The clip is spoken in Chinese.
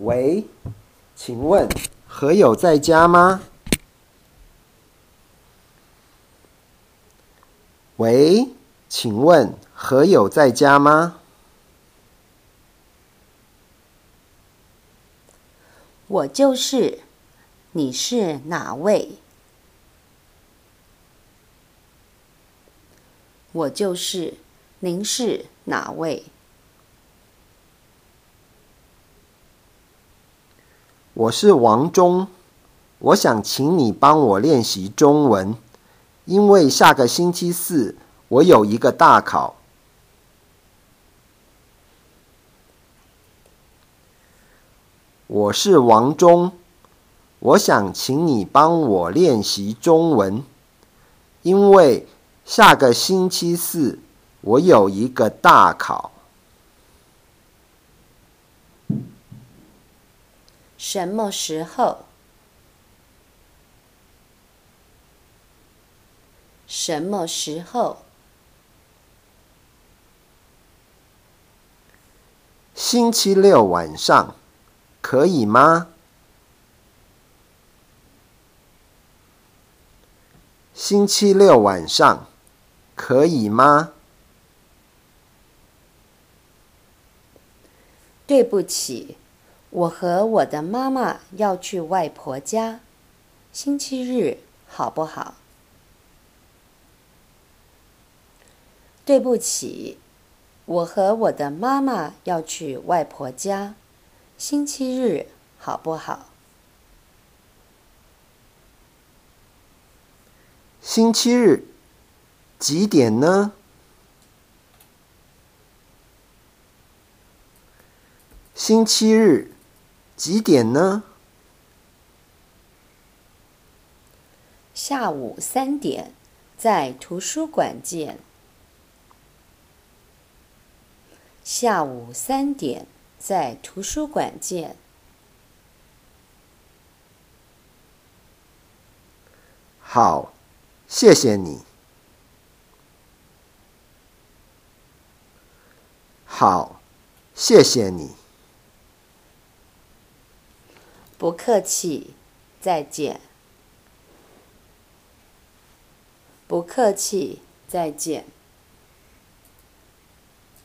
喂，请问何有在家吗？喂，请问何有在家吗？ 我就是，你是哪位？我就是，您是哪位？ 我是王忠，我想请你帮我练习中文，因为下个星期四我有一个大考。我是王忠，我想请你帮我练习中文，因为下个星期四我有一个大考。 什么时候？什么时候？ 星期六晚上，可以吗？星期六晚上，可以吗？ 对不起，我和我的妈妈要去外婆家，星期日好不好？对不起，我和我的妈妈要去外婆家，星期日好不好？ 星期日几点呢？星期日几点呢？ 下午3点，在图书馆见。下午3点，在图书馆见。 好，谢谢你。好，谢谢你。 不客气，再见。不客气，再见。